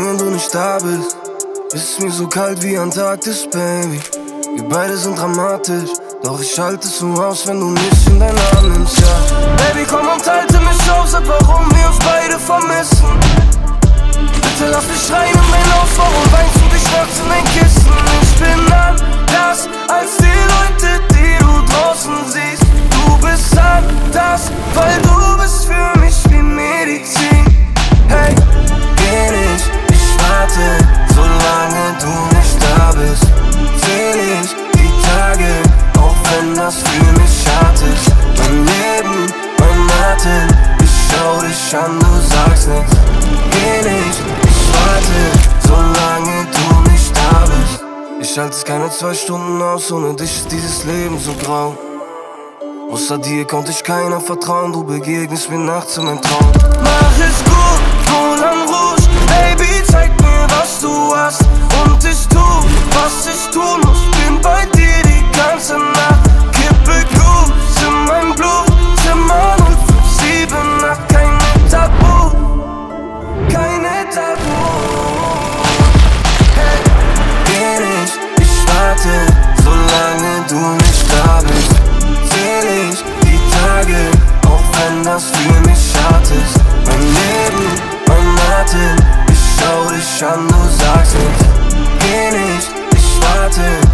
Solange du nicht da bist, ist es mir so kalt wie Antarktis, Baby. Wir beide sind dramatisch, doch ich halte es nur aus, wenn du mich in deinen Arm nimmst, ja. Baby, komm und halte mich auf, sag, warum wir uns beide vermissen. Bitte lass mich schreien in mein Haus, warum weinst du dich nachts in dein Kissen? Ich bin anders als die Leute, die du draußen siehst. Du bist anders, weil du bist für mich wie Medizin. Hey, geh nicht, ich warte, solange du nicht da bist. Zähl ich die Tage, auch wenn das für mich hart ist. Mein Leben, mein Atem, ich schau dich an, du sagst nichts. Geh nicht, ich warte, solange du nicht da bist. Ich halte es keine 2 Stunden aus, ohne dich ist dieses Leben so grau. Außer dir konnte ich keiner vertrauen, du begegnest mir nachts in meinem Traum. Mach es gut, Moulin Rouge, Baby, zeig mir, was du hast. Und ich tu, was ich tun muss, bin bei dir die ganze Nacht. Kippe Goose in mein Blut, Zimmer 057, Nacht, keine Tabu, keine Tabu. Hey, geh nicht, ich warte, solange du nicht da bist. Zähl ich die Tage, auch wenn das für mich hart ist. Mein Leben, mein Atem, ich schau dich an, du sagst nichts. Geh nicht, ich warte.